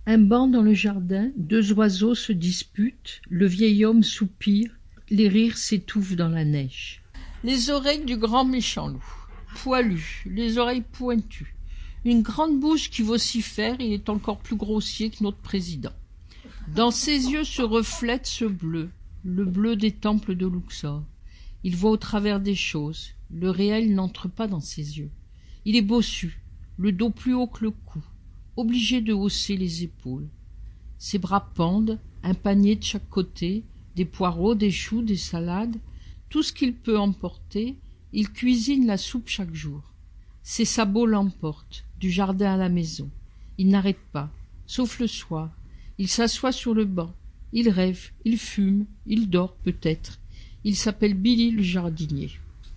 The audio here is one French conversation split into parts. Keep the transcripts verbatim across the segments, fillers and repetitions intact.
Un banc dans le jardin, deux oiseaux se disputent, le vieil homme soupire, les rires s'étouffent dans la neige. Les oreilles du grand méchant loup, poilu, les oreilles pointues, une grande bouche qui vocifère, il est encore plus grossier que notre président. Dans ses yeux se reflète ce bleu, le bleu des temples de Luxor. Il voit au travers des choses, le réel n'entre pas dans ses yeux. Il est bossu, le dos plus haut que le cou, obligé de hausser les épaules. Ses bras pendent, un panier de chaque côté, des poireaux, des choux, des salades, tout ce qu'il peut emporter, il cuisine la soupe chaque jour. Ses sabots l'emportent, du jardin à la maison. Il n'arrête pas, sauf le soir. Il s'assoit sur le banc, il rêve, il fume, il dort peut-être. Il s'appelle Billy le jardinier.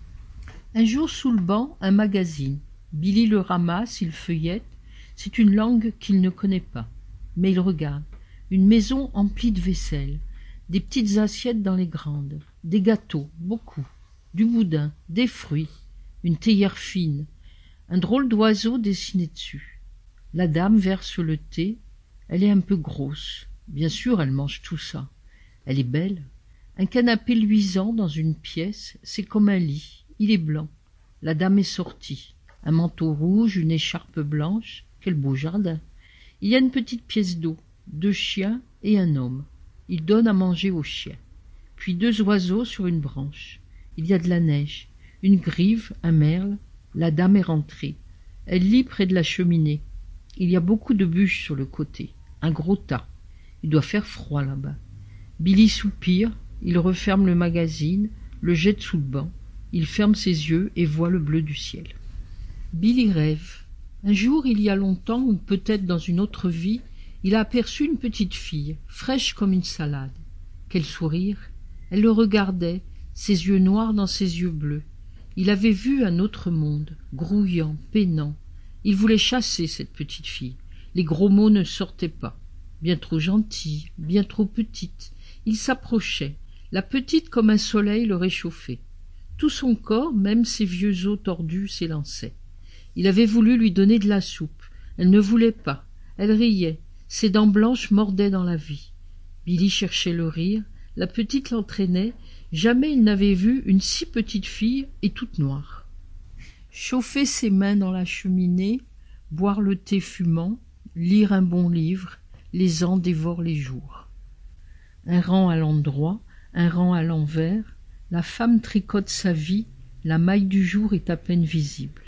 Un jour sous le banc, un magazine. Billy le ramasse, il feuillette. C'est une langue qu'il ne connaît pas. Mais il regarde. Une maison emplie de vaisselle. Des petites assiettes dans les grandes. Des gâteaux, beaucoup. Du boudin, des fruits. Une théière fine. Un drôle d'oiseau dessiné dessus. La dame verse le thé. Elle est un peu grosse. Bien sûr, elle mange tout ça. Elle est belle. Un canapé luisant dans une pièce, c'est comme un lit. Il est blanc. La dame est sortie. Un manteau rouge, une écharpe blanche. Quel beau jardin. Il y a une petite pièce d'eau, deux chiens et un homme. Il donne à manger aux chiens. Puis deux oiseaux sur une branche. Il y a de la neige. Une grive, un merle. La dame est rentrée. Elle lit près de la cheminée. Il y a beaucoup de bûches sur le côté. Un gros tas. Il doit faire froid là-bas. Billy soupire. Il referme le magazine, le jette sous le banc. Il ferme ses yeux et voit le bleu du ciel. Billy rêve. Un jour, il y a longtemps, ou peut-être dans une autre vie, il a aperçu une petite fille, fraîche comme une salade. Quel sourire! Elle le regardait, ses yeux noirs dans ses yeux bleus. Il avait vu un autre monde, grouillant, peinant. Il voulait chasser cette petite fille. Les gros mots ne sortaient pas. Bien trop gentille, bien trop petite. Il s'approchait. La petite comme un soleil le réchauffait. Tout son corps, même ses vieux os tordus, s'élançaient. Il avait voulu lui donner de la soupe. Elle ne voulait pas. Elle riait. Ses dents blanches mordaient dans la vie. Billy cherchait le rire. La petite l'entraînait. Jamais il n'avait vu une si petite fille et toute noire. Chauffer ses mains dans la cheminée, boire le thé fumant, lire un bon livre, les ans dévorent les jours. Un rang à l'endroit, un rang à l'envers, la femme tricote sa vie, la maille du jour est à peine visible.